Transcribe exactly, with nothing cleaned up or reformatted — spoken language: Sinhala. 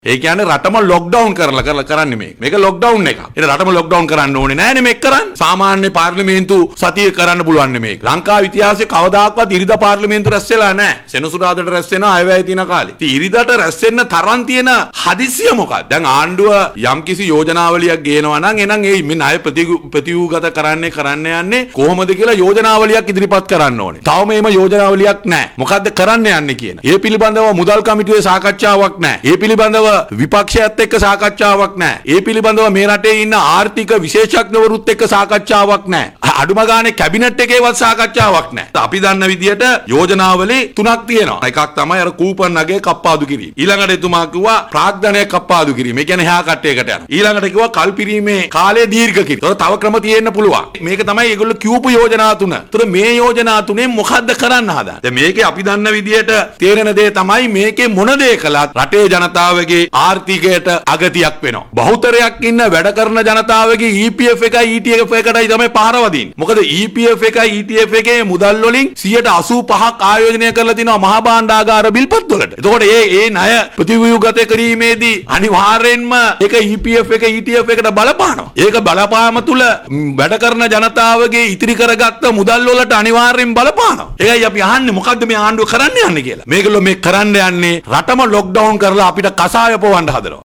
ඒ කියන්නේ රටම ලොක්ඩවුන් කරලා කරලා කරන්නේ මේක. මේක ලොක්ඩවුන් එක. ඒක රටම ලොක්ඩවුන් කරන්න ඕනේ නෑනේ මේක කරන්න. සාමාන්‍ය පාර්ලිමේන්තු සතිය කරන්න පුළුවන් මේක. ලංකාවේ ඉතිහාසයේ කවදාකවත් ඉරිදා පාර්ලිමේන්තු රැස් වෙලා නෑ. සෙනසුරාදාට රැස් වෙනවා අයවැය තියෙන කාලේ. ඉතින් ඉරිදාට රැස් වෙන්න තරම් තියෙන හදිසිය මොකක්ද? දැන් ආණ්ඩුව යම්කිසි යෝජනාවලියක් ගේනවා නම් එහෙනම් ඒ මේ ණය ප්‍රතිව්‍යුහගත කරන්නේ කරන්න යන්නේ කොහොමද කියලා යෝජනාවලියක් ඉදිරිපත් කරන්න ඕනේ. තවම එහෙම යෝජනාවලියක් නැහැ. මොකද්ද කරන්න යන්නේ කියන. ඒ පිළිබඳව මුදල් කමිටුවේ සාකච්ඡාවක් නැහැ. ඒ පිළිබඳව විපක්ෂයත් එක්ක සාකච්ඡාවක් නැහැ. ඒ පිළිබඳව මේ රටේ ඉන්න ආර්ථික විශේෂඥවරුත් එක්ක සාකච්ඡාවක් නැහැ. අඩුම ගානේ කැබිනට් එකේවත් සාකච්ඡාවක් නැහැ. අපි දන්න විදියට යෝජනාවලි තුනක් තියෙනවා. එකක් තමයි අර කූපන් නගේ කප්පාදු කිරීම. ඊළඟට එතුමා කිව්වා ප්‍රාග්ධනය කප්පාදු කිරීම. ඒ කියන්නේ එහා කට්ටයකට යනවා. ඊළඟට කිව්වා කල්පිරීමේ කාලය දීර්ඝ කිරීම. ඒතකොට තව ක්‍රම තියෙන්න පුළුවන්. මේක තමයි ඒගොල්ලෝ කියූපු යෝජනා තුන. ඒතකොට මේ යෝජනා තුනේ මොකද්ද කරන්න හදන්නේ? දැන් මේකේ අපි දන්න විදියට තේරෙන දේ තමයි මේකේ මොන දේ කළත් රටේ ජනතාවගේ ආර්ථිකයට අගතියක් වෙනවා. බහුතරයක් ඉන්න වැඩ කරන ජනතාවගේ E P F එකයි E T F එකටයි තමයි පහර වදින්නේ. මොකද E P F එකයි E T F එකේ මුදල් වලින් සියයට අසූපහක් ආයෝජනය කරලා තිනවා මහා භාණ්ඩාගාර බිල්පත් වලට. එතකොට මේ මේ ණය ප්‍රතිව්‍යුහගත කිරීමේදී අනිවාර්යෙන්ම ඒක E P F එක E T F එකට බලපානවා. ඒක බලපාම තුල වැඩ කරන ජනතාවගේ ඉතිරි කරගත්ත මුදල් වලට අනිවාර්යෙන් බලපානවා. ඒකයි අපි අහන්නේ මොකද්ද මේ ආණ්ඩුව කරන්න යන්නේ කියලා. මේගොල්ලෝ මේ කරන්න යන්නේ රටම ලොක්ඩවුන් කරලා අපිට කසාය පොවන්න හදනවා.